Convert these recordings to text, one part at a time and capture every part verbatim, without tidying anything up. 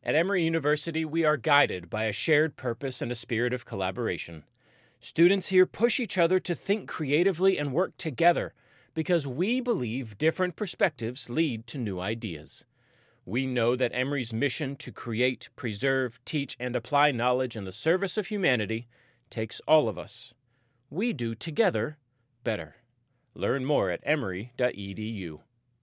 At Emory University, we are guided by a shared purpose and a spirit of collaboration. Students here push each other to think creatively and work together because we believe different perspectives lead to new ideas. We know that Emory's mission to create, preserve, teach, and apply knowledge in the service of humanity takes all of us. We do together better. Learn more at emory dot e d u.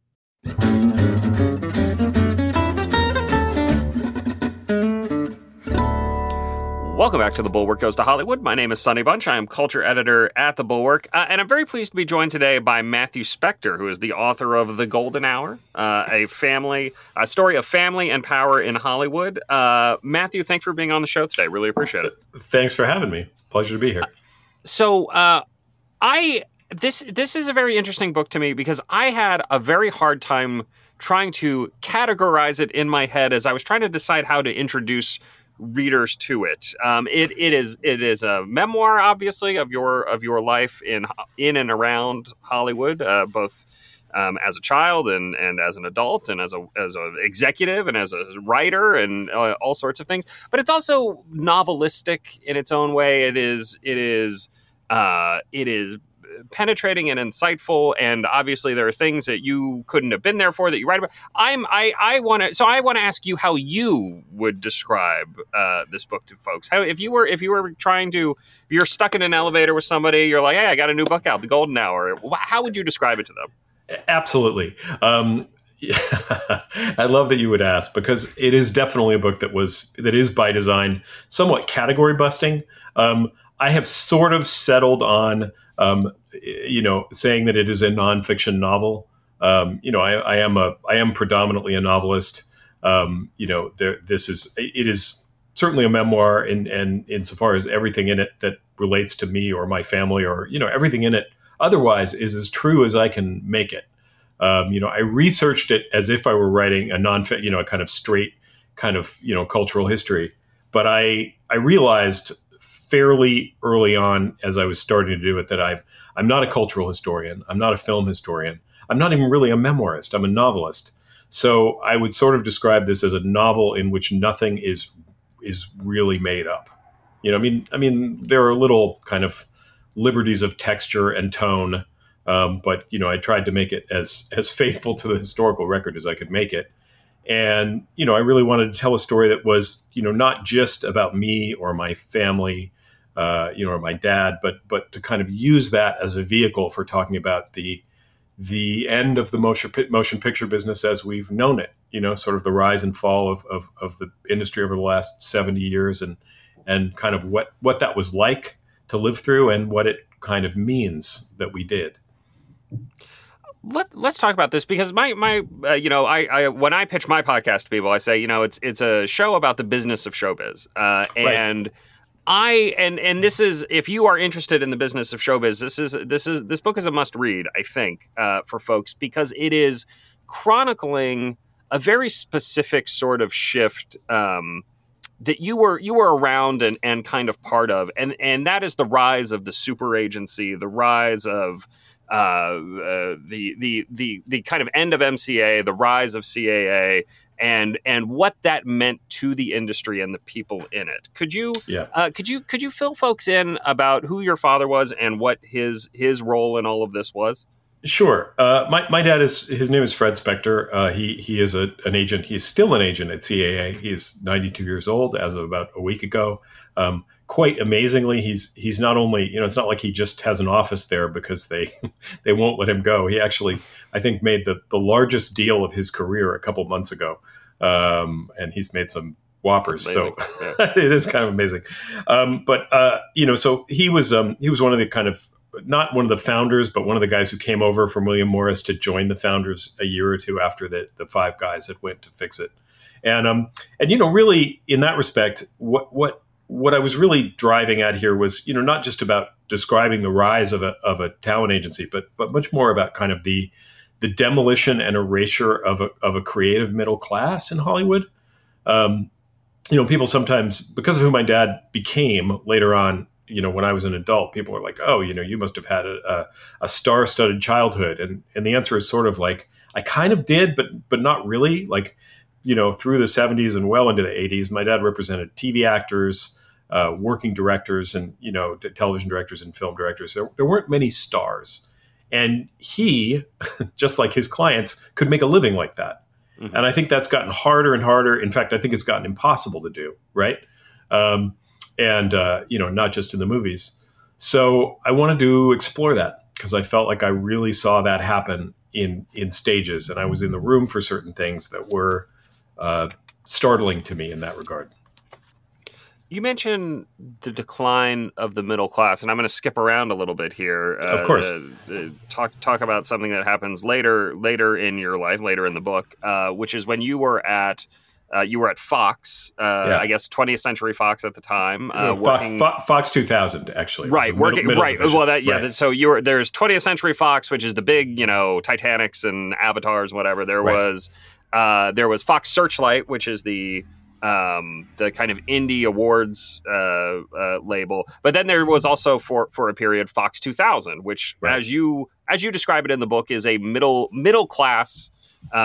Welcome back to The Bulwark Goes to Hollywood. My name is Sonny Bunch. I am culture editor at The Bulwark. Uh, and I'm very pleased to be joined today by Matthew Spector, who is the author of The Golden Hour, uh, a family, a story of family and power in Hollywood. Uh, Matthew, thanks for being on the show today. Really appreciate it. Thanks for having me. Pleasure to be here. So uh, I this this is a very interesting book to me because I had a very hard time trying to categorize it in my head as I was trying to decide how to introduce readers to it. Um, it it is it is a memoir, obviously, of your of your life in in and around Hollywood, uh, both um, as a child and, and as an adult, and as a as an executive and as a writer and uh, all sorts of things. But it's also novelistic in its own way. It is it is uh, it is. penetrating and insightful, and obviously there are things that you couldn't have been there for that you write about. I'm I I want to so I want to ask you how you would describe uh, this book to folks. How if you were if you were trying to if you're stuck in an elevator with somebody, you're like, hey, I got a new book out, The Golden Hour. How would you describe it to them? Absolutely. Um, I love that you would ask, because it is definitely a book that was that is by design somewhat category busting. Um, I have sort of settled on. Um, you know, saying that it is a nonfiction novel. Um, you know, I, I am a, I am predominantly a novelist. Um, you know, there, this is, it is certainly a memoir, and and insofar as everything in it that relates to me or my family, or you know, everything in it otherwise is as true as I can make it. Um, you know, I researched it as if I were writing a non, you know, a kind of straight kind of you know cultural history, but I I realized fairly early on, as I was starting to do it, that I, I'm not a cultural historian. I'm not a film historian. I'm not even really a memoirist. I'm a novelist. So I would sort of describe this as a novel in which nothing is is really made up. You know, I mean, I mean, there are little kind of liberties of texture and tone, um, but you know, I tried to make it as as faithful to the historical record as I could make it. And you know, I really wanted to tell a story that was, you know, not just about me or my family. Uh, you know, or my dad, but but to kind of use that as a vehicle for talking about the the end of the motion motion picture business as we've known it. You know, sort of the rise and fall of of, of the industry over the last seventy years, and and kind of what what that was like to live through, and what it kind of means that we did. Let, let's talk about this, because my my uh, you know I, I when I pitch my podcast to people, I say, you know, it's it's a show about the business of showbiz, uh, and. Right. I and and this is, if you are interested in the business of showbiz, this is this is this book is a must read, I think, uh, for folks, because it is chronicling a very specific sort of shift um, that you were you were around and, and kind of part of, and and that is the rise of the super agency, the rise of uh, uh, the the the the kind of end of M C A, the rise of C A A. And and what that meant to the industry and the people in it. Could you yeah. uh, could you could you fill folks in about who your father was and what his his role in all of this was? Sure. Uh, my my dad is his name is Fred Spector. Uh, he he is a, an agent. He's still an agent at C A A. He is ninety-two years old as of about a week ago. Um, quite amazingly, he's he's not only, you know, it's not like he just has an office there because they they won't let him go. He actually, I think, made the the largest deal of his career a couple months ago, um, and he's made some whoppers. So yeah. It is kind of amazing. Um, but uh, you know, so he was um, he was one of the kind of, not one of the founders, but one of the guys who came over from William Morris to join the founders a year or two after the the five guys that went to fix it. And um and you know, really in that respect, what what what I was really driving at here was, you know, not just about describing the rise of a of a talent agency, but but much more about kind of the the demolition and erasure of a of a creative middle class in Hollywood. Um, you know, people sometimes, because of who my dad became later on, you know, when I was an adult, people were like, oh, you know, you must have had a, a, a star-studded childhood. And and the answer is sort of like, I kind of did, but but not really. Like, you know, through the seventies and well into the eighties, my dad represented T V actors, uh, working directors, and, you know, t- television directors and film directors. There, there weren't many stars. And he, just like his clients, could make a living like that. Mm-hmm. And I think that's gotten harder and harder. In fact, I think it's gotten impossible to do, right? Um, and, uh, you know, not just in the movies. So I wanted to explore that because I felt like I really saw that happen in in stages. And I was in the room for certain things that were uh, startling to me in that regard. You mentioned the decline of the middle class, and I'm going to skip around a little bit here. Uh, of course, uh, uh, talk talk about something that happens later later in your life, later in the book, uh, which is when you were at uh, you were at Fox, uh, yeah. I guess twentieth Century Fox at the time, uh, Fox, working, Fo- Fox two thousand actually, right? Working middle, middle right. Well, that yeah. Right. So you were there's twentieth Century Fox, which is the big, you know, Titanics and Avatars, whatever. There right. was uh, there was Fox Searchlight, which is the um the kind of indie awards uh, uh label, but then there was also for for a period Fox two thousand, which right. as you as you describe it in the book is a middle middle class uh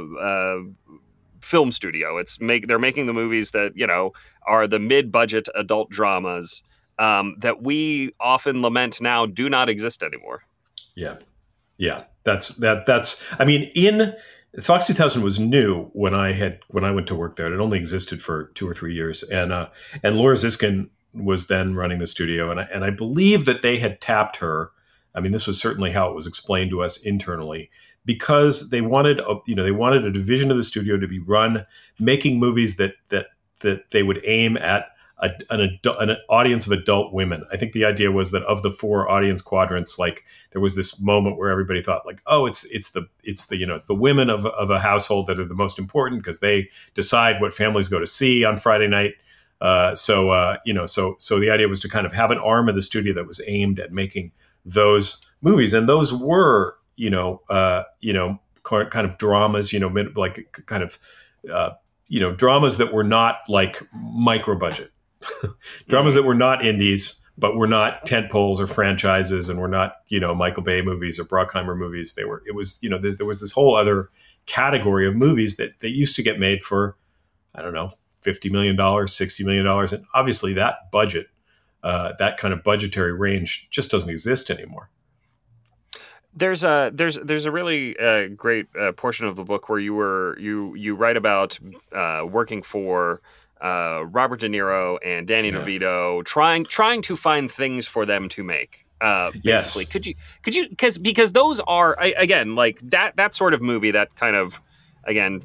uh film studio. It's make they're making the movies that, you know, are the mid-budget adult dramas um that we often lament now do not exist anymore. Yeah yeah that's that that's I mean, in Fox two thousand was new when I had when I went to work there. It had only existed for two or three years, and uh, and Laura Ziskin was then running the studio, and I, and I believe that they had tapped her. I mean, this was certainly how it was explained to us internally, because they wanted a, you know they wanted a division of the studio to be run making movies that that that they would aim at a, an adult, an audience of adult women. I think the idea was that of the four audience quadrants, like there was this moment where everybody thought like, oh, it's it's the it's the you know it's the women of of a household that are the most important because they decide what families go to see on Friday night. Uh, so uh, you know, so so the idea was to kind of have an arm of the studio that was aimed at making those movies, and those were you know uh, you know kind of dramas, you know, like kind of uh, you know dramas that were not like micro budget. Dramas that were not indies, but were not tent poles or franchises, and were not, you know, Michael Bay movies or Bruckheimer movies. They were, it was, you know, there, there was this whole other category of movies that they used to get made for, I don't know, fifty million dollars, sixty million dollars. And obviously that budget, uh, that kind of budgetary range just doesn't exist anymore. There's a there's there's a really uh, great uh, portion of the book where you were you you write about uh, working for Uh, Robert De Niro and Danny yeah. DeVito, trying trying to find things for them to make. Uh, basically, yes. could you could you because because those are I, again like that that sort of movie, that kind of again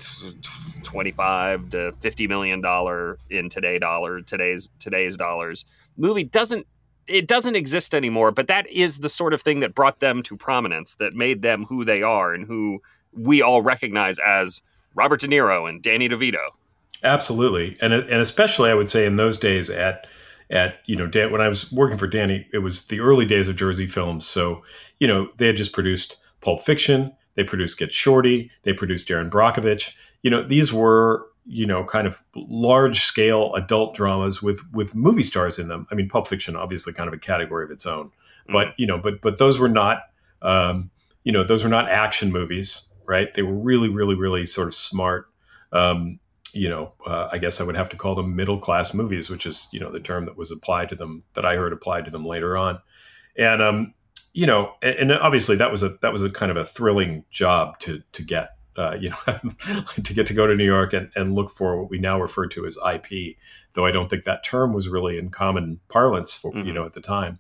twenty-five to fifty million dollar in today dollar today's today's dollars movie doesn't it doesn't exist anymore. But that is the sort of thing that brought them to prominence, that made them who they are and who we all recognize as Robert De Niro and Danny DeVito. Absolutely, and and especially I would say in those days at at you know Dan, when I was working for Danny, it was the early days of Jersey Films. So you know they had just produced Pulp Fiction, they produced Get Shorty, they produced Aaron Brockovich. You know these were you know kind of large scale adult dramas with with movie stars in them. I mean, Pulp Fiction obviously kind of a category of its own, mm-hmm. but you know but but those were not um, you know those were not action movies, right? They were really really really sort of smart. Um, you know, uh, I guess I would have to call them middle class movies, which is, you know, the term that was applied to them, that I heard applied to them later on. And, um, you know, and, and obviously that was a, that was a kind of a thrilling job to, to get, uh, you know, to get to go to New York and, and look for what we now refer to as I P, though I don't think that term was really in common parlance, for, mm-hmm. you know, at the time.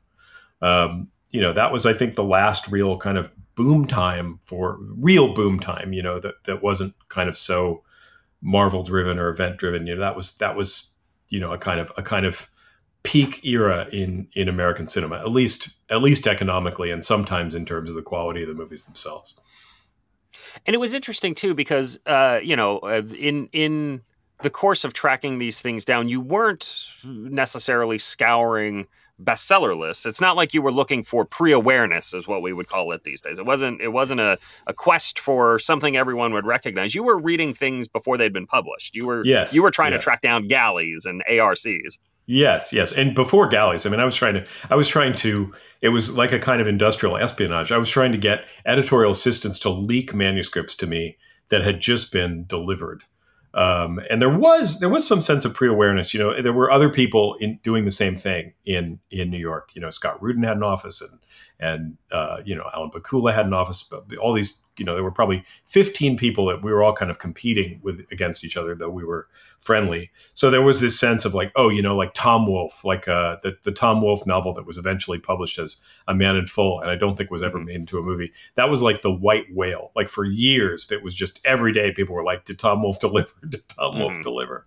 Um, you know, that was, I think, the last real kind of boom time for real boom time, you know, that, that wasn't kind of so Marvel driven or event driven. You know, that was that was you know a kind of a kind of peak era in in American cinema, at least at least economically, and sometimes in terms of the quality of the movies themselves. And it was interesting too because uh, you know in in the course of tracking these things down, you weren't necessarily scouring bestseller lists. It's not like you were looking for pre-awareness, is what we would call it these days. It wasn't it wasn't a, a quest for something everyone would recognize. You were reading things before they'd been published. You were yes, you were trying yeah. to track down galleys and A R Cs. Yes, yes. And before galleys, I mean, I was trying to, I was trying to, it was like a kind of industrial espionage. I was trying to get editorial assistants to leak manuscripts to me that had just been delivered. Um, and there was there was some sense of pre-awareness. You know, there were other people in doing the same thing in in New York. You know, Scott Rudin had an office, and and uh, you know, Alan Bakula had an office. But all these, you know, there were probably fifteen people that we were all kind of competing with against each other, though we were friendly. So there was this sense of like, oh, you know, like Tom Wolfe, like uh, the the Tom Wolfe novel that was eventually published as A Man in Full, and I don't think was ever made into a movie. That was like the white whale. Like for years, it was just every day people were like, did Tom Wolfe deliver? Did Tom Wolfe mm-hmm. deliver?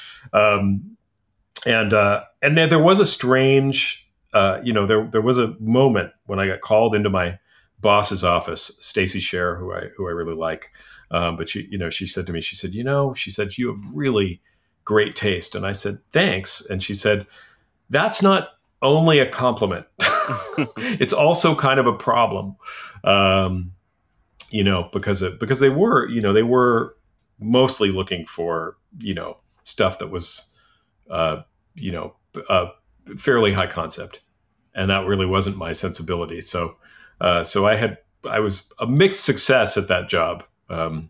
Um, and uh, and then there was a strange, uh, you know, there there was a moment when I got called into my boss's office, Stacey Scher, who I who I really like. Um, but she, you know, she said to me, she said, you know, she said, you have really great taste. And I said, thanks. And she said, that's not only a compliment. It's also kind of a problem. Um, you know, because, it, because they were, you know, they were mostly looking for, you know, stuff that was, uh, you know, uh, fairly high concept. And that really wasn't my sensibility. So, uh, so I had, I was a mixed success at that job. Um,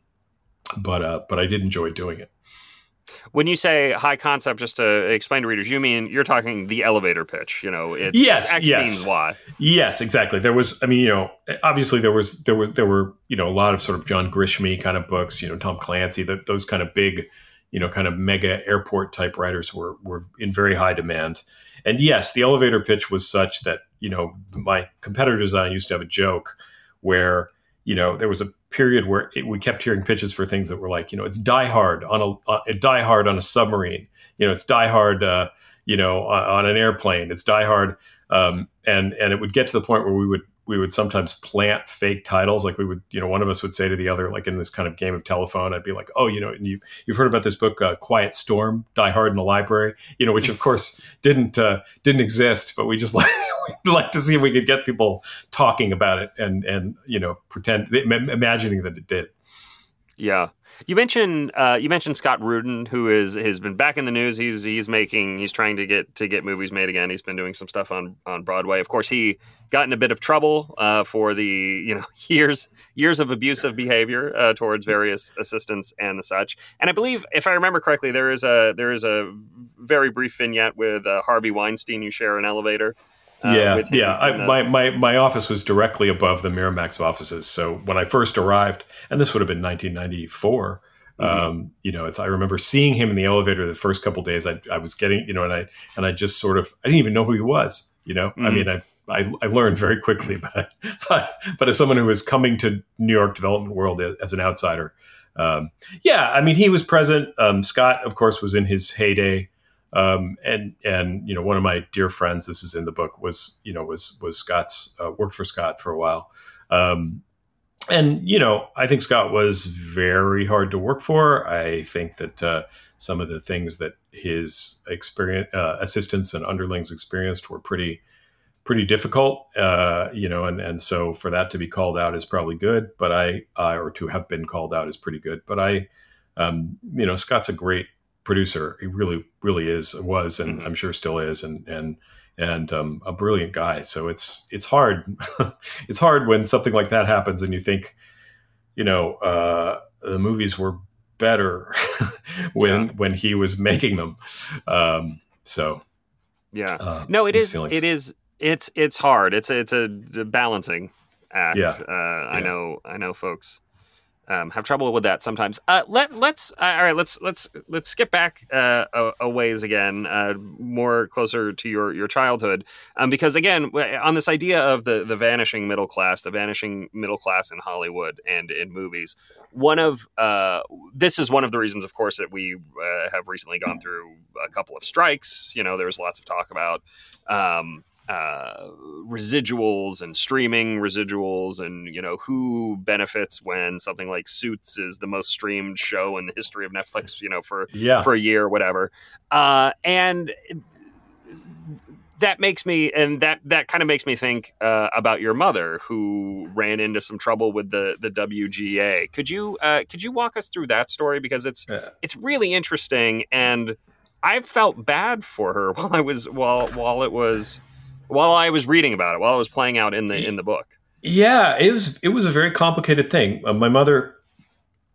but uh, but I did enjoy doing it. When you say high concept, just to explain to readers, you mean you're talking the elevator pitch. You know, it's yes, X yes. means Y. Yes, exactly. There was, I mean, you know, obviously there was there was there were you know a lot of sort of John Grisham kind of books. You know, Tom Clancy, that those kind of big, you know, kind of mega airport type writers were were in very high demand. And yes, the elevator pitch was such that, you know, my competitors and I used to have a joke where, you know, there was a period where it, we kept hearing pitches for things that were like, you know, it's Die Hard on a uh, Die Hard on a submarine. You know, it's Die Hard, uh, you know, on, on an airplane. It's Die Hard, um, and and it would get to the point where we would we would sometimes plant fake titles. Like we would, you know, one of us would say to the other, like in this kind of game of telephone, I'd be like, oh, you know, and you you've heard about this book, uh, Quiet Storm, Die Hard in the Library, you know, which of course didn't uh, didn't exist, but we just like. We'd like to see if we could get people talking about it and, and you know, pretend, imagining that it did. Yeah. You mentioned uh, you mentioned Scott Rudin, who is has been back in the news. He's he's making he's trying to get to get movies made again. He's been doing some stuff on, on Broadway. Of course, he got in a bit of trouble uh, for the you know years years of abusive behavior uh, towards various assistants and the such. And I believe, if I remember correctly, there is a there is a very brief vignette with uh, Harvey Weinstein. You share an elevator. Uh, yeah, yeah. I, the- my, my my office was directly above the Miramax offices. So when I first arrived, and this would have been nineteen ninety-four, mm-hmm. um, you know, it's I remember seeing him in the elevator the first couple of days. I, I was getting, you know, and I and I just sort of I didn't even know who he was. You know, mm-hmm. I mean, I, I I learned very quickly, but but but as someone who was coming to New York development world as an outsider, um, yeah, I mean, he was present. Um, Scott, of course, was in his heyday. Um, and, and, you know, one of my dear friends, this is in the book, was, you know, was, was Scott's, uh, worked for Scott for a while. Um, and, you know, I think Scott was very hard to work for. I think that, uh, some of the things that his experience, uh, assistants and underlings experienced were pretty, pretty difficult, uh, you know, and, and so for that to be called out is probably good, but I, uh, or to have been called out is pretty good, but I, um, you know, Scott's a great producer. He really, really is, was, and mm-hmm. I'm sure still is, and and and um, a brilliant guy. So it's it's hard. It's hard when something like that happens, and you think, you know, uh, the movies were better when yeah. when he was making them. Um, so yeah, uh, no, it is. Feelings. It is. It's it's hard. It's it's a, a balancing act. Yeah. Uh, yeah. I know. I know, folks. Um, have trouble with that sometimes. Uh, let let's uh, all right. Let's let's let's skip back uh, a, a ways again, uh, more closer to your your childhood, um, because again, on this idea of the the vanishing middle class, the vanishing middle class in Hollywood and in movies, one of uh, this is one of the reasons, of course, that we uh, have recently gone through a couple of strikes. You know, there was lots of talk about. Um, uh residuals and streaming residuals and you know who benefits when something like Suits is the most streamed show in the history of Netflix, you know, for yeah. for a year or whatever, uh and that makes me and that that kind of makes me think uh about your mother, who ran into some trouble with the the W G A. Could you uh could you walk us through that story, because it's yeah. it's really interesting, and I felt bad for her while I was while while it was While I was reading about it, while it was playing out in the in the book. Yeah, it was it was a very complicated thing. Uh, my mother,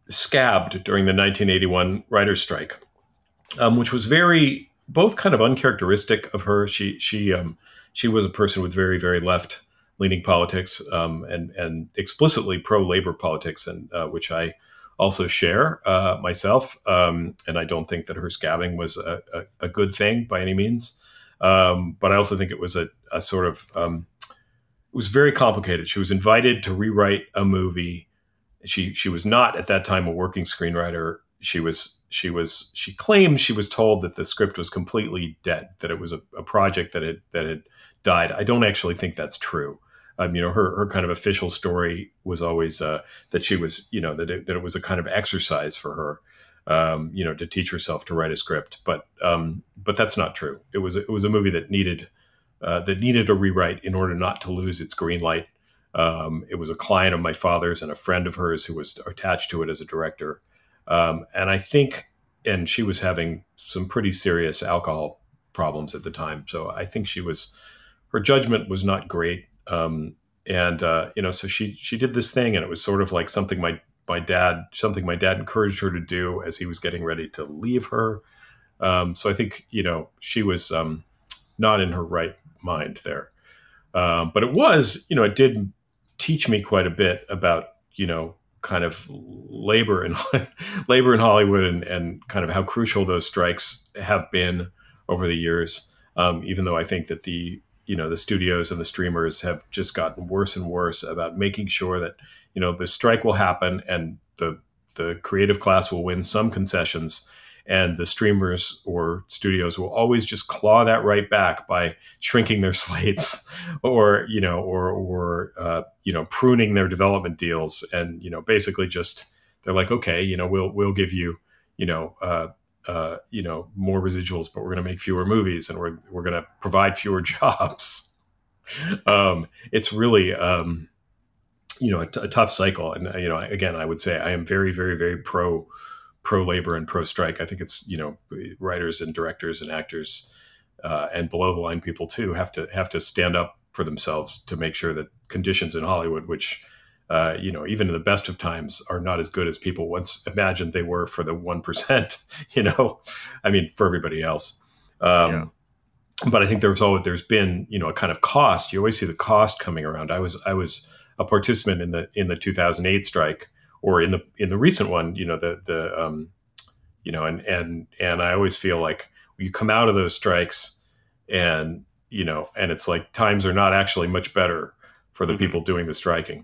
scabbed during the nineteen eighty-one writer's strike, um, which was very both kind of uncharacteristic of her. She she um, she was a person with very very left leaning politics um, and and explicitly pro labor politics, and uh, which I also share uh, myself. Um, and I don't think that her scabbing was a, a, a good thing by any means. Um, but I also think it was a, a sort of um, it was very complicated. She was invited to rewrite a movie. She she was not at that time a working screenwriter. She was she was she claimed she was told that the script was completely dead, that it was a, a project that had that had died. I don't actually think that's true. Um, you know, her her kind of official story was always uh, that she was, you know, that it, that it was a kind of exercise for her, um, you know, to teach herself to write a script. But um, but that's not true. It was it was a movie that needed uh, that needed a rewrite in order not to lose its green light. Um, it was a client of my father's and a friend of hers who was attached to it as a director. Um, and I think, and she was having some pretty serious alcohol problems at the time. So I think she was, her judgment was not great. Um, and, uh, you know, so she, she did this thing, and it was sort of like something my, my dad, something my dad encouraged her to do as he was getting ready to leave her. Um, so I think, you know, she was, um, not in her right mind there. Um, but it was, you know, it did teach me quite a bit about, you know, kind of labor and labor in Hollywood, and, and kind of how crucial those strikes have been over the years. Um, even though I think that the, you know, the studios and the streamers have just gotten worse and worse about making sure that, you know, the strike will happen and the the creative class will win some concessions, and the streamers or studios will always just claw that right back by shrinking their slates, or, you know, or or uh, you know, pruning their development deals, and, you know, basically just they're like, okay, you know, we'll we'll give you, you know. Uh, Uh, you know, more residuals, but we're going to make fewer movies, and we're we're going to provide fewer jobs. um, it's really, um, you know, a, t- a tough cycle. And you know, again, I would say I am very, very, very pro pro labor and pro strike. I think it's, you know, writers and directors and actors uh, and below the line people too have to have to stand up for themselves to make sure that conditions in Hollywood, which Uh, you know, even in the best of times, are not as good as people once imagined they were for the one percent, you know, I mean, for everybody else. Um, yeah. But I think there's always, there's been, you know, a kind of cost. You always see the cost coming around. I was, I was a participant in the, in the two thousand eight strike, or in the, in the recent one, you know, the, the, um, you know, and, and, and I always feel like you come out of those strikes and, you know, and it's like times are not actually much better for the mm-hmm. people doing the striking.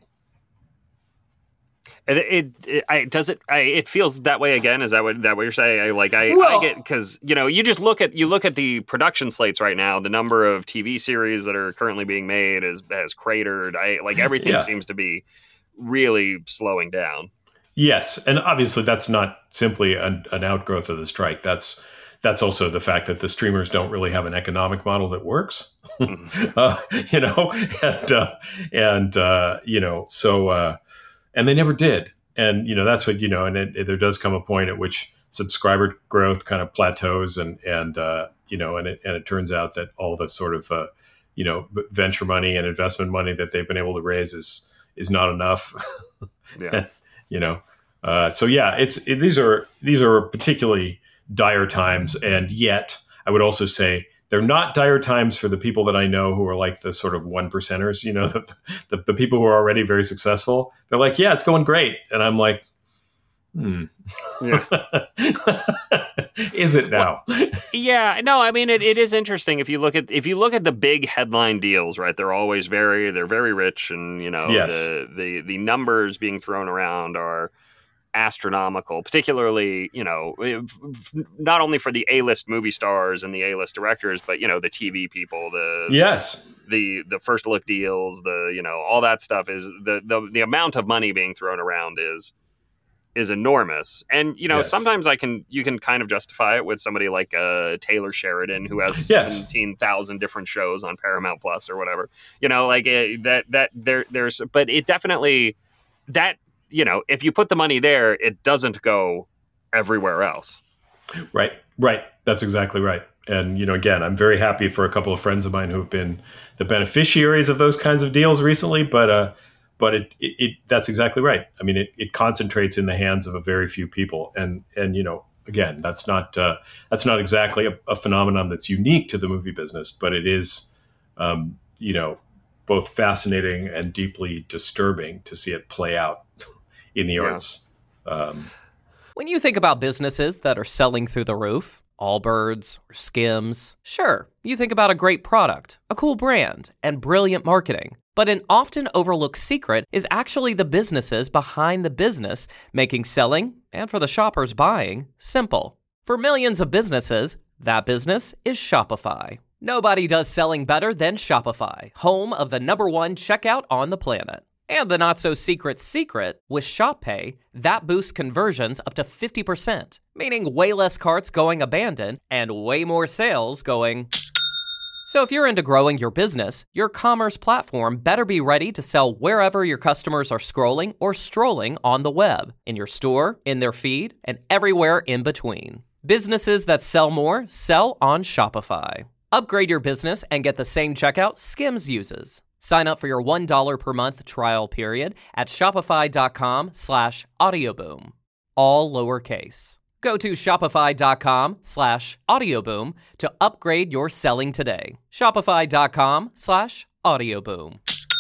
It, it, it I, does it. I, it feels that way again. Is that what that what you're saying? I, like I, well, I get, because, you know, you just look at you look at the production slates right now. The number of T V series that are currently being made is has cratered. I like everything yeah. seems to be really slowing down. Yes, and obviously that's not simply an, an outgrowth of the strike. That's that's also the fact that the streamers don't really have an economic model that works. Mm-hmm. uh, you know, and uh, and uh, you know, so. Uh, And they never did. And, you know, that's what, you know, and it, it, there does come a point at which subscriber growth kind of plateaus, and, and uh, you know, and it, and it turns out that all the sort of, uh, you know, venture money and investment money that they've been able to raise is, is not enough. Yeah. You know, uh, so yeah, it's, it, these are, these are particularly dire times. And yet I would also say, they're not dire times for the people that I know who are like the sort of one percenters, you know, the, the, the people who are already very successful. They're like, yeah, it's going great. And I'm like, hmm. Yeah. Is it now? Well, yeah, no, I mean, it, it is interesting. If you look at, if you look at the big headline deals, right, they're always very, they're very rich. And, you know, yes. the, the, the numbers being thrown around are astronomical, particularly, you know, not only for the A-list movie stars and the A-list directors, but, you know, the T V people, the yes, the the first look deals, the, you know, all that stuff is the the the amount of money being thrown around is is enormous. And, you know, yes. sometimes I can you can kind of justify it with somebody like uh, Taylor Sheridan, who has yes. seventeen thousand different shows on Paramount Plus or whatever. You know, like uh, that that there there's but it definitely that you know, if you put the money there, it doesn't go everywhere else. Right, right. That's exactly right. And, you know, again, I'm very happy for a couple of friends of mine who've been the beneficiaries of those kinds of deals recently. But, uh, but it, it, it that's exactly right. I mean, it, it concentrates in the hands of a very few people, and and you know, again, that's not uh, that's not exactly a, a phenomenon that's unique to the movie business, but it is, um, you know, both fascinating and deeply disturbing to see it play out in the Yeah. arts. Um, When you think about businesses that are selling through the roof, Allbirds or Skims, sure, you think about a great product, a cool brand, and brilliant marketing. But an often overlooked secret is actually the businesses behind the business, making selling, and for the shoppers buying, simple. For millions of businesses, that business is Shopify. Nobody does selling better than Shopify, home of the number one checkout on the planet. And the not-so-secret secret, with Shop Pay, that boosts conversions up to fifty percent, meaning way less carts going abandoned and way more sales going... So if you're into growing your business, your commerce platform better be ready to sell wherever your customers are scrolling or strolling on the web, in your store, in their feed, and everywhere in between. Businesses that sell more sell on Shopify. Upgrade your business and get the same checkout Skims uses. Sign up for your one dollar per month trial period at shopify.com slash audioboom. All lowercase. Go to shopify.com slash audioboom to upgrade your selling today. Shopify.com slash audioboom.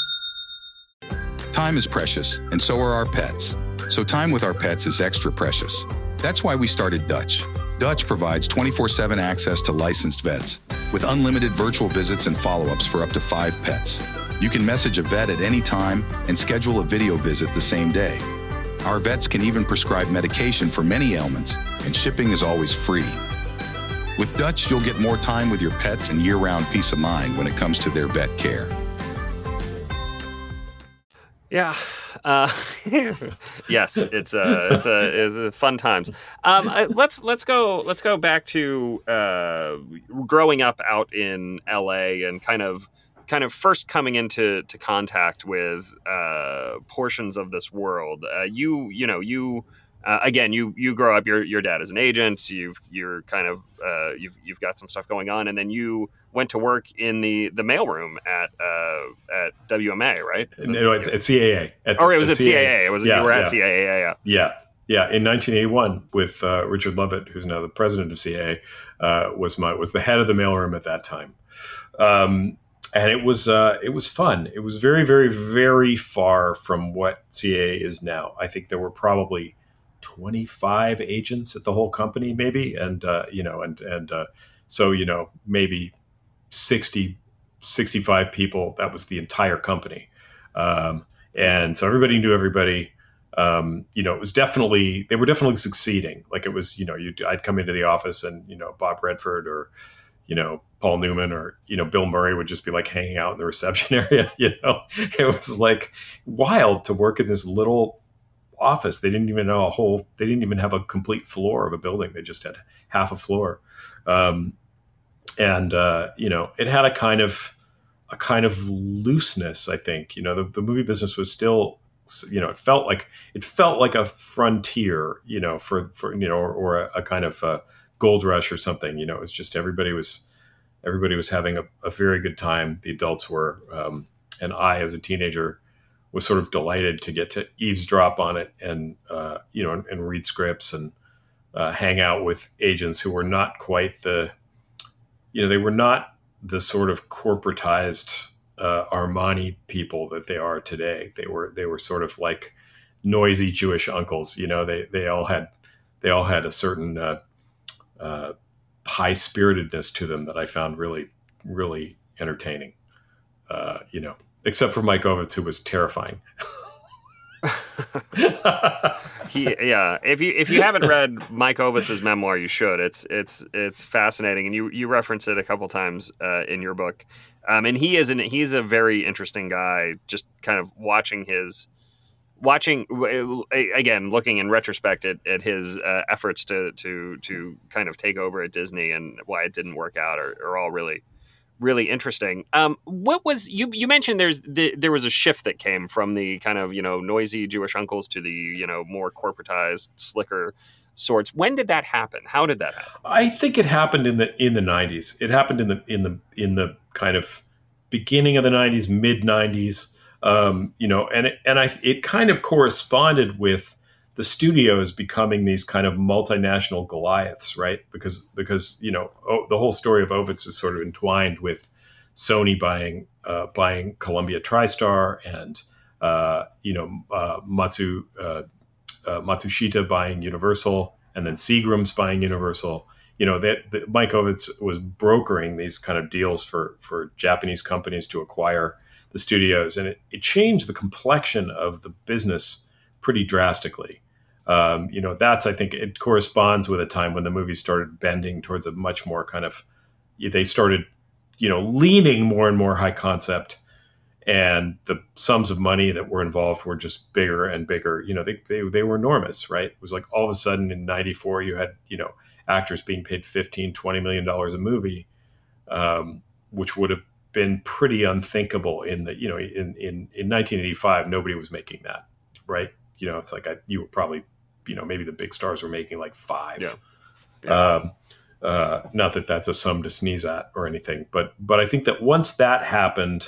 Time is precious, and so are our pets. So time with our pets is extra precious. That's why we started Dutch. Dutch provides twenty-four seven access to licensed vets with unlimited virtual visits and follow-ups for up to five pets. You can message a vet at any time and schedule a video visit the same day. Our vets can even prescribe medication for many ailments, and shipping is always free. With Dutch, you'll get more time with your pets and year-round peace of mind when it comes to their vet care. Yeah. Uh, yes, it's a it's a it's fun times. Um, I- let's let's go let's go back to uh, growing up out in L A and kind of kind of first coming into to contact with uh, portions of this world. Uh, you you know you. Uh, again, you you grow up. Your your dad is an agent. You've you're kind of uh, you've you've got some stuff going on, and then you went to work in the, the mailroom at uh, at W M A, right? Is no, it- it's at C A A. At, or it was at C A A. C A A. It was Yeah, you were at yeah. C A A. Yeah. Yeah, yeah. In nineteen eighty-one, with uh, Richard Lovett, who's now the president of C A A, uh, was my was the head of the mailroom at that time, um, and it was uh, it was fun. It was very, very, very far from what C A A is now. I think there were probably twenty-five agents at the whole company, maybe, and uh, you know, and and uh, so you know, maybe sixty, sixty-five people. That was the entire company, um, and so everybody knew everybody. Um, you know, it was definitely, they were definitely succeeding. Like it was, you know, you I'd come into the office and, you know, Bob Redford or, you know, Paul Newman or, you know, Bill Murray would just be like hanging out in the reception area. You know, it was like wild to work in this little office. They didn't even know a whole, they didn't even have a complete floor of a building. They just had half a floor. Um, and, uh, you know, it had a kind of, a kind of looseness, I think. You know, the, the movie business was still, you know, it felt like it felt like a frontier, you know, for, for you know, or, or a, a kind of a gold rush or something. You know, it was just everybody was everybody was having a, a very good time. The adults were, um, and I, as a teenager, was sort of delighted to get to eavesdrop on it and uh, you know, and, and read scripts and uh, hang out with agents who were not quite the, you know, they were not the sort of corporatized Uh, Armani people that they are today. They were they were sort of like noisy Jewish uncles. You know, they they all had they all had a certain uh, uh, high spiritedness to them that I found really really entertaining. Uh, you know, except for Mike Ovitz, who was terrifying. he, yeah. If you if you haven't read Mike Ovitz's memoir, you should. It's it's it's fascinating, and you you reference it a couple times uh, in your book. Um, and he is an he's a very interesting guy. Just kind of watching his watching again, looking in retrospect at, at his uh, efforts to to to kind of take over at Disney and why it didn't work out are, are all really really interesting. Um, what was you you mentioned there's the, there was a shift that came from the kind of, you know, noisy Jewish uncles to the, you know, more corporatized, slicker sorts. When did that happen? How did that happen? I think it happened in the in the nineties. It happened in the in the in the kind of beginning of the nineties, mid nineties. Um, you know, and it, and I it kind of corresponded with the studios becoming these kind of multinational Goliaths, right? Because because you know oh, the whole story of Ovitz is sort of entwined with Sony buying uh, buying Columbia TriStar and uh, you know uh, Matsu uh, uh, Matsushita buying Universal, and then Seagram's buying Universal. You know that Mike Ovitz was brokering these kind of deals for for Japanese companies to acquire the studios, and it, it changed the complexion of the business pretty drastically. Um, you know, that's, I think it corresponds with a time when the movies started bending towards a much more kind of, they started, you know, leaning more and more high concept, and the sums of money that were involved were just bigger and bigger. You know, they, they, they were enormous, right? It was like all of a sudden in ninety-four, you had, you know, actors being paid fifteen, twenty million dollars a movie, um, which would have been pretty unthinkable in the, you know, in, in, in nineteen eighty-five, nobody was making that, right? You know, it's like, I, you were probably, you know, maybe the big stars were making like five. Yeah. Yeah. Um, uh, not that that's a sum to sneeze at or anything, but, but I think that once that happened,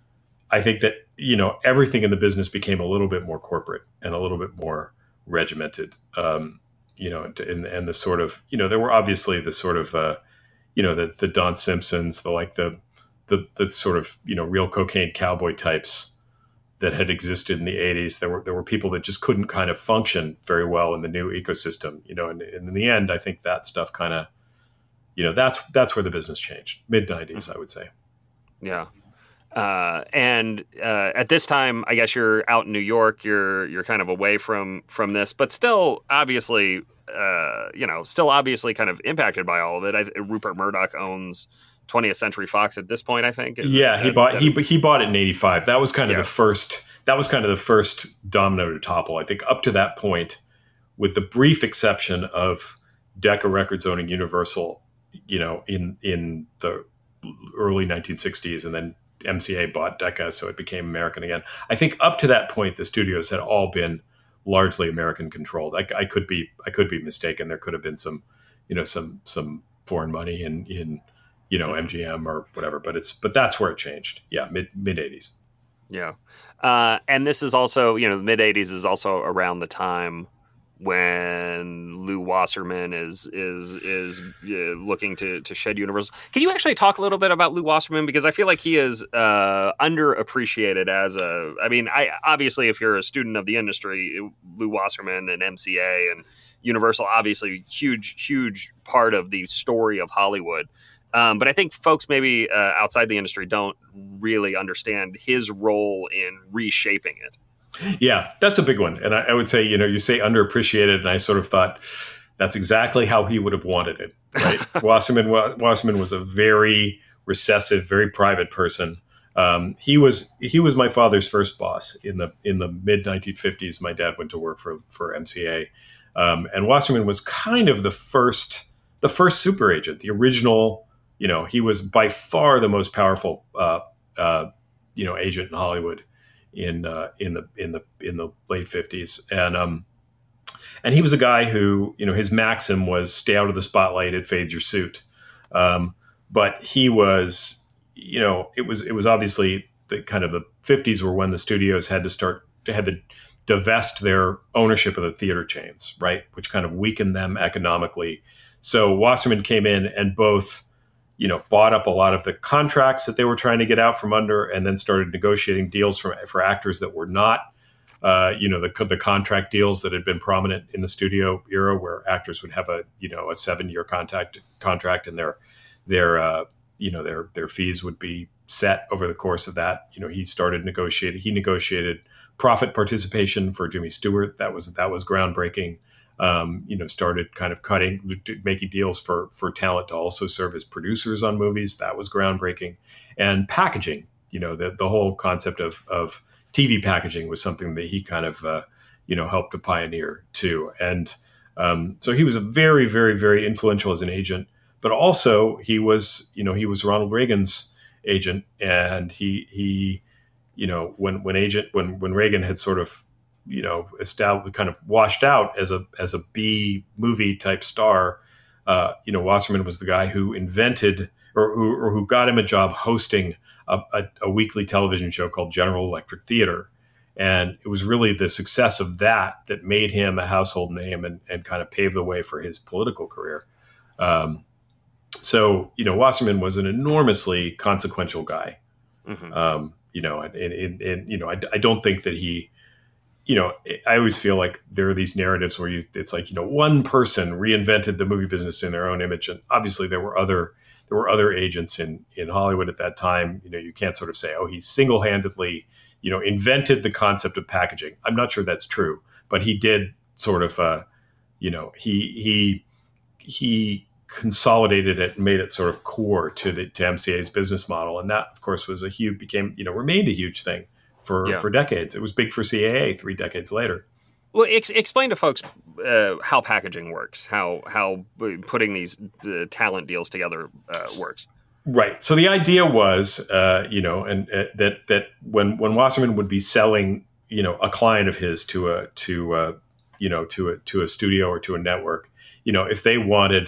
I think that, you know, everything in the business became a little bit more corporate and a little bit more regimented. Um, you know, and, and the sort of, you know, there were obviously the sort of, uh, you know, the, the Don Simpsons, the, like the, the, the sort of, you know, real cocaine cowboy types that had existed in the eighties. There were, there were people that just couldn't kind of function very well in the new ecosystem, you know, and, and in the end, I think that stuff kind of, you know, that's, that's where the business changed. mid nineties, I would say. Yeah. Uh, and uh, at this time, I guess you're out in New York. You're you're kind of away from from this, but still, obviously, uh, you know, still obviously kind of impacted by all of it. I, Rupert Murdoch owns twentieth Century Fox at this point, I think. Yeah, he that, bought that he is, he bought it in eighty-five. That was kind of yeah. the first. That was kind of the first domino to topple. I think up to that point, with the brief exception of Decca Records owning Universal, you know, in in the early nineteen sixties, and then M C A bought Decca, so it became American again. I think up to that point, the studios had all been largely American controlled. I, I could be, I could be mistaken. There could have been some, you know, some some foreign money in in, you know, M G M or whatever. But it's, but that's where it changed. Yeah, mid mid eighties. Yeah, uh, and this is also, you know, the mid eighties is also around the time when Lew Wasserman is is is uh, looking to to shed Universal. Can you actually talk a little bit about Lew Wasserman, because I feel like he is uh, underappreciated as a. I mean, I obviously, if you're a student of the industry, Lew Wasserman and M C A and Universal, obviously, huge huge part of the story of Hollywood. Um, but I think folks maybe uh, outside the industry don't really understand his role in reshaping it. Yeah, that's a big one. And I, I would say, you know, you say underappreciated, and I sort of thought that's exactly how he would have wanted it, right? Wasserman, Wasserman was a very recessive, very private person. Um, he was he was my father's first boss in the in the mid nineteen fifties. My dad went to work for for M C A, um, and Wasserman was kind of the first the first super agent, the original. You know, he was by far the most powerful, uh, uh, you know, agent in Hollywood in uh, in the in the in the late fifties, and um, and he was a guy who, you know, his maxim was stay out of the spotlight, it fades your suit. Um, but he was, you know, it was it was obviously the kind of the fifties were when the studios had to start to had to divest their ownership of the theater chains, right, which kind of weakened them economically. So Wasserman came in and both, you know, bought up a lot of the contracts that they were trying to get out from under, and then started negotiating deals for for actors that were not, uh, you know, the the contract deals that had been prominent in the studio era, where actors would have a, you know, a seven year contract contract, and their their uh, you know their their fees would be set over the course of that. You know, he started negotiating. He negotiated profit participation for Jimmy Stewart. That was that was groundbreaking. Um, you know, started kind of cutting, making deals for for talent to also serve as producers on movies. That was groundbreaking. And packaging, you know, the the whole concept of of T V packaging was something that he kind of, uh, you know, helped to pioneer too. And um, so he was a very, very, very influential as an agent, but also he was, you know, he was Ronald Reagan's agent, and he he, you know, when when agent when when Reagan had sort of, you know, established, kind of washed out as a as a B movie type star, uh, you know, Wasserman was the guy who invented or who, or who got him a job hosting a, a, a weekly television show called General Electric Theater. And it was really the success of that that made him a household name and, and kind of paved the way for his political career. Um, so, you know, Wasserman was an enormously consequential guy. Mm-hmm. Um, you know, and, and, and you know, I, I don't think that he, you know, I always feel like there are these narratives where you, it's like, you know, one person reinvented the movie business in their own image. And obviously there were other, there were other agents in, in Hollywood at that time. You know, you can't sort of say, oh, he single-handedly, you know, invented the concept of packaging. I'm not sure that's true, but he did sort of, uh, you know, he, he, he consolidated it and made it sort of core to the, to M C A's business model. And that of course was a huge, became, you know, remained a huge thing. For, yeah. for decades. It was big for C A A three decades later. Well, ex- explain to folks uh, how packaging works, how how putting these uh, talent deals together uh, works. Right. So the idea was, uh, you know, and uh, that that when when Wasserman would be selling, you know, a client of his to a to a, you know to a to a studio or to a network, you know, if they wanted,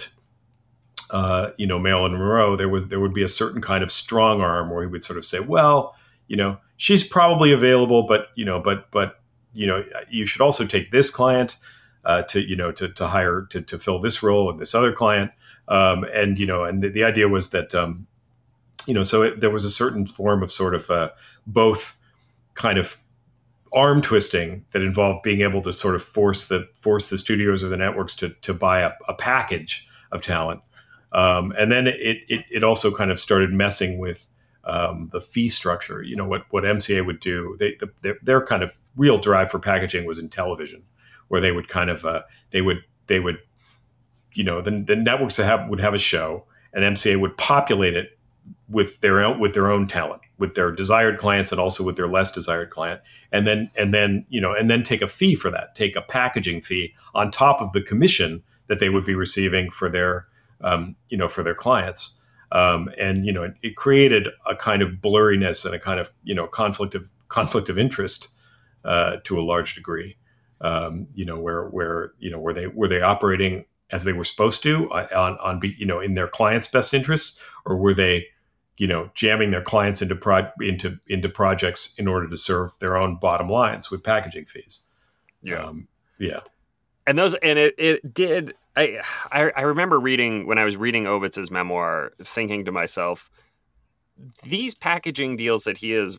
uh, you know, Marilyn Monroe, there was there would be a certain kind of strong arm where he would sort of say, well, you know, she's probably available, but, you know, but, but, you know, you should also take this client uh, to, you know, to, to hire, to, to fill this role and this other client. Um, and, you know, and the, the idea was that, um, you know, so it, there was a certain form of sort of uh, both kind of arm twisting that involved being able to sort of force the, force the studios or the networks to, to buy a, a package of talent. Um, and then it, it, it also kind of started messing with, Um, the fee structure. You know, what, what M C A would do, they, the, their, their kind of real drive for packaging was in television, where they would kind of, uh, they would, they would, you know, the, the networks that have, would have a show and M C A would populate it with their own, with their own talent, with their desired clients and also with their less desired client. And then, and then, you know, and then take a fee for that, take a packaging fee on top of the commission that they would be receiving for their, um, you know, for their clients. Um, and, you know, it, it created a kind of blurriness and a kind of, you know, conflict of conflict of interest uh, to a large degree, um, you know, where where, you know, were they were they operating as they were supposed to on, on, you know, in their clients' best interests, or were they, you know, jamming their clients into pro- into into projects in order to serve their own bottom lines with packaging fees? Yeah. Um, yeah. And those, and it, it did, I, I I remember reading, when I was reading Ovitz's memoir, thinking to myself, these packaging deals that he is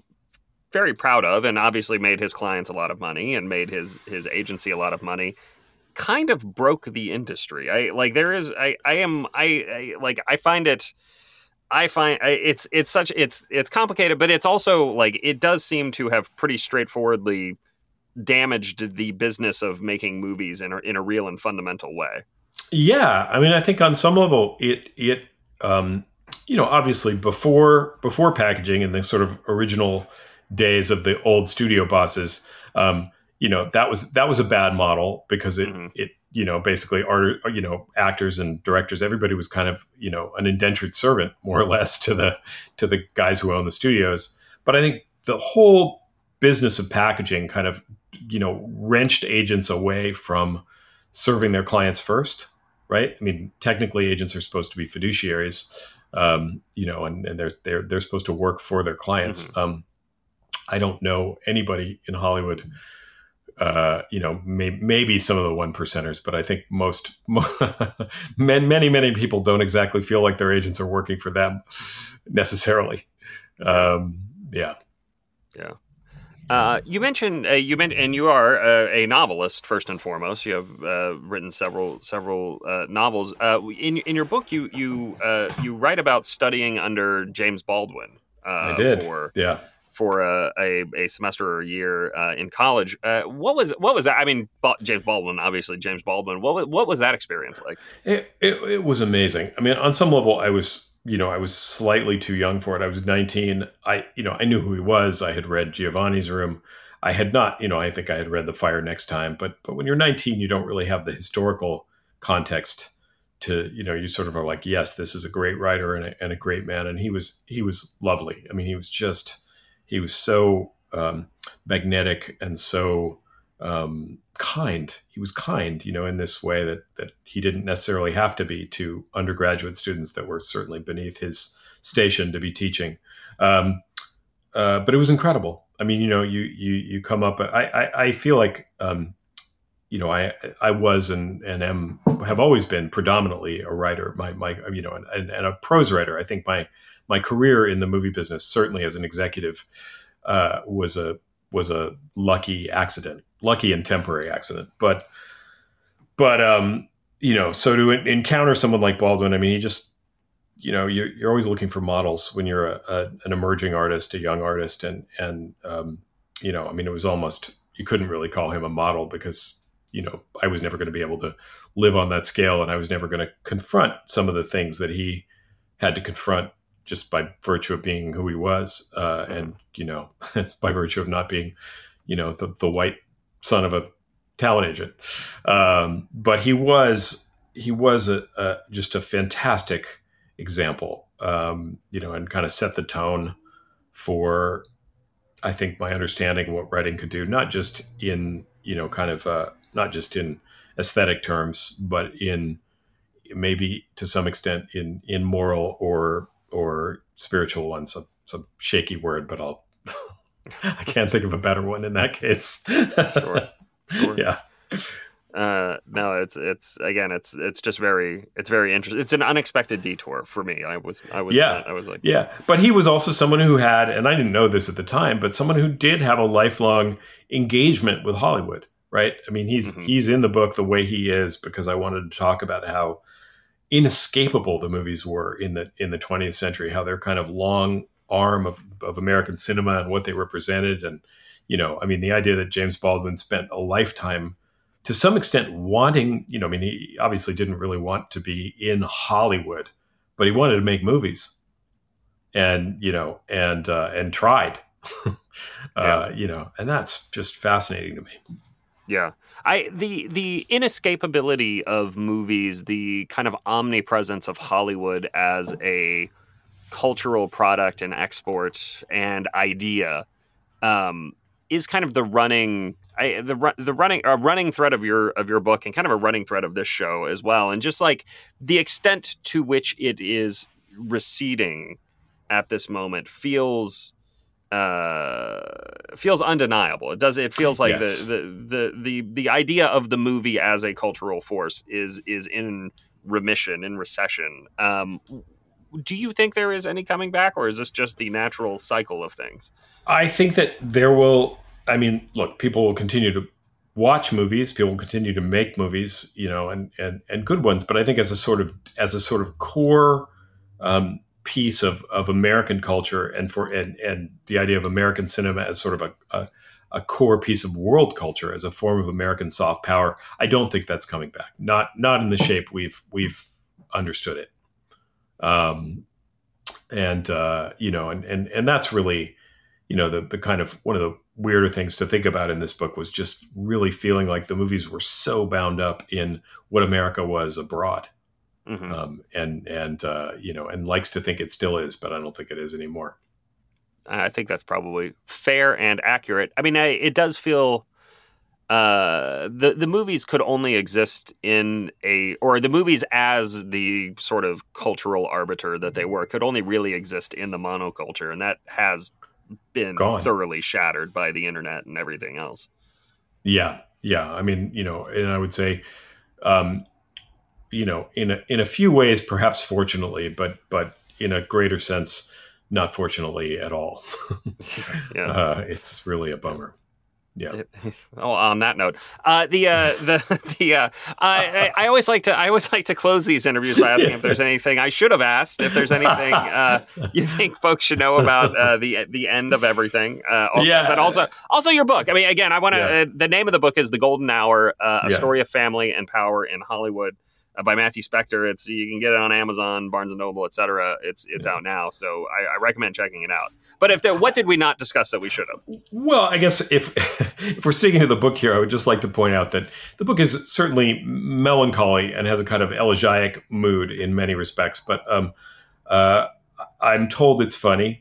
very proud of and obviously made his clients a lot of money and made his, his agency a lot of money, kind of broke the industry. I like, there is, I, I am, I, I like, I find it, I find it's, it's such, it's, it's complicated, but it's also like, it does seem to have pretty straightforwardly damaged the business of making movies in a, in a real and fundamental way. Yeah. I mean, I think on some level it, it, um, you know, obviously before, before packaging and the sort of original days of the old studio bosses, um, you know, that was, that was a bad model because it, mm-hmm. it, you know, basically art, you know, actors and directors, everybody was kind of, you know, an indentured servant more or less to the, to the guys who own the studios. But I think the whole business of packaging kind of, you know, wrenched agents away from serving their clients first, right? I mean, technically agents are supposed to be fiduciaries, um, you know, and, and they're, they're, they're supposed to work for their clients. Mm-hmm. Um, I don't know anybody in Hollywood, uh, you know, may, maybe some of the one percenters, but I think most, many, many, many people don't exactly feel like their agents are working for them necessarily. Um, yeah. Yeah. Uh, you mentioned uh, you mentioned, and you are uh, a novelist first and foremost. You have uh, written several several uh, novels. Uh, in in your book, you you uh, you write about studying under James Baldwin. Uh, I did. For, yeah. For a, a, a semester or a year uh, in college. Uh, what was what was that? I mean, James Baldwin, obviously James Baldwin. What was, what was that experience like? It, it it was amazing. I mean, on some level, I was. You know, I was slightly too young for it. I was nineteen. I, you know, I knew who he was. I had read Giovanni's Room. I had not, you know, I think I had read The Fire Next Time. But but when you're nineteen, you don't really have the historical context to, you know, you sort of are like, yes, this is a great writer and a, and a great man. And he was he was lovely. I mean, he was just he was so um, magnetic and so um, kind. He was kind, you know, in this way that that he didn't necessarily have to be to undergraduate students that were certainly beneath his station to be teaching. Um, uh, but it was incredible. I mean, you know, you you you come up. I I, I feel like, um, you know, I I was and and am have always been predominantly a writer. My my you know, and, and a prose writer. I think my my career in the movie business, certainly as an executive, uh, was a was a lucky accident, lucky and temporary accident. But but um, you know, so to encounter someone like Baldwin, I mean, he just, you know, you're, you're always looking for models when you're a, a, an emerging artist, a young artist. And, and um, you know, I mean, it was almost, you couldn't really call him a model because, you know, I was never going to be able to live on that scale. And I was never going to confront some of the things that he had to confront just by virtue of being who he was. Uh, and, you know, by virtue of not being, you know, the, the white son of a talent agent. Um, but he was, he was a, a just a fantastic example, um, you know, and kind of set the tone for, I think, my understanding of what writing could do, not just in, you know, kind of, uh, not just in aesthetic terms, but in maybe to some extent in, in moral or, or spiritual ones. Some, some shaky word, but I'll, I can't think of a better one in that case. Sure. Sure. Yeah. Uh, no, it's, it's, again, it's, it's just very, it's very interesting. It's an unexpected detour for me. I was, I was, yeah. not, I was like, yeah, but he was also someone who had, and I didn't know this at the time, but someone who did have a lifelong engagement with Hollywood, right? I mean, he's, mm-hmm. he's in the book the way he is because I wanted to talk about how inescapable the movies were in the, in the twentieth century, how they're kind of long arm of, of American cinema and what they represented. And, you know, I mean, the idea that James Baldwin spent a lifetime to some extent wanting, you know, I mean, he obviously didn't really want to be in Hollywood, but he wanted to make movies and, you know, and, uh, and tried, uh, yeah. you know, and that's just fascinating to me. Yeah. I, the, the inescapability of movies, the kind of omnipresence of Hollywood as a cultural product and export and idea, um, is kind of the running, I, the the running a running thread of your of your book and kind of a running thread of this show as well, and just like the extent to which it is receding at this moment feels uh, feels undeniable. It does. It feels like yes. the, the the the the idea of the movie as a cultural force is is in remission, in recession. Um, do you think there is any coming back, or is this just the natural cycle of things? I think that there will. I mean, look, people will continue to watch movies. People will continue to make movies, you know, and and, and good ones. But I think as a sort of as a sort of core um, piece of, of American culture, and for and, and the idea of American cinema as sort of a, a a core piece of world culture, as a form of American soft power, I don't think that's coming back. Not not in the shape we've we've understood it. Um, and uh, you know, and and and that's really, you know, the the kind of one of the weirder things to think about in this book was just really feeling like the movies were so bound up in what America was abroad. Mm-hmm. Um, and, and, uh, you know, and likes to think it still is, but I don't think it is anymore. I think that's probably fair and accurate. I mean, I, it does feel, uh, the, the movies could only exist in a, or the movies as the sort of cultural arbiter that they were could only really exist in the monoculture. And that has been Gone. thoroughly shattered by the internet and everything else. Yeah. Yeah. I mean, you know, and I would say, um, you know, in a, in a few ways, perhaps fortunately, but, but in a greater sense, not fortunately at all. yeah. Uh, it's really a bummer. Yeah. Oh, on that note, uh, the uh, the the uh, I, I always like to I always like to close these interviews by asking if there's anything I should have asked. If there's anything uh, you think folks should know about uh, the the end of everything. Uh, also, yeah. But also also your book. I mean, again, I want to. Yeah. Uh, the name of the book is The Golden Hour: uh, A yeah. Story of Family and Power in Hollywood. Uh, by Matthew Spector. It's you can get it on Amazon, Barnes and Noble, et cetera. It's it's yeah. out now, so I, I recommend checking it out. But if there, what did we not discuss that we should have? Well, I guess if if we're sticking to the book here, I would just like to point out that the book is certainly melancholy and has a kind of elegiac mood in many respects. But um, uh, I'm told it's funny.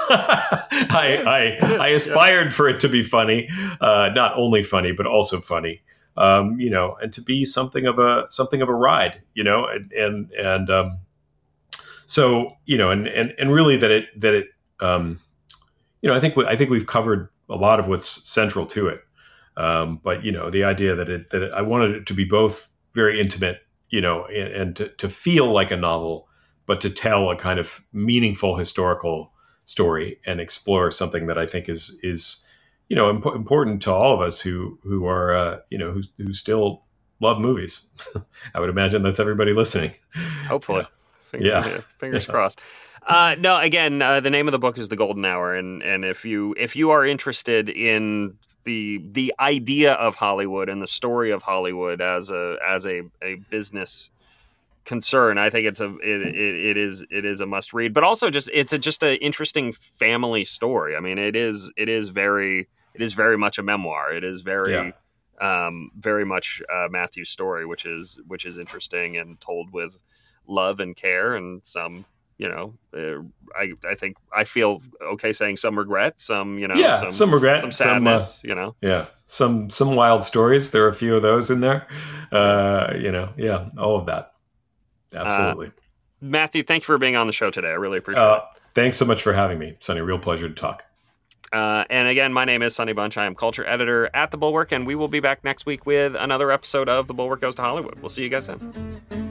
I, I I aspired for it to be funny, uh, not only funny but also funny. Um, you know, and to be something of a something of a ride. You know, and and and um, so you know, and and and really that it that it. Um, you know, I think we, I think we've covered a lot of what's central to it. Um, but you know, the idea that it that it, I wanted it to be both very intimate, you know, and, and to, to feel like a novel, but to tell a kind of meaningful historical story and explore something that I think is is you know imp- important to all of us who who are uh, you know who who still love movies. I would imagine that's everybody listening. Hopefully, yeah, yeah. Fingers crossed. Uh, no, again, uh, the name of the book is The Golden Hour, and and if you if you are interested in the the idea of Hollywood and the story of Hollywood as a as a, a business concern, I think it's a it, it, it is it is a must read. But also, just it's a, just an interesting family story. I mean, it is it is very it is very much a memoir. It is very yeah. um, very much uh, Matthew's story, which is which is interesting and told with love and care and some. You know, uh, I I think I feel okay saying some regret, some you know, yeah, some, some regret, some sadness. Some, uh, you know, yeah, some some wild stories. There are a few of those in there. Uh, you know, yeah, all of that. Absolutely, uh, Matthew. Thank you for being on the show today. I really appreciate uh, it. Thanks so much for having me, Sonny. Real pleasure to talk. Uh, and again, my name is Sonny Bunch. I am culture editor at The Bulwark, and we will be back next week with another episode of The Bulwark Goes to Hollywood. We'll see you guys then.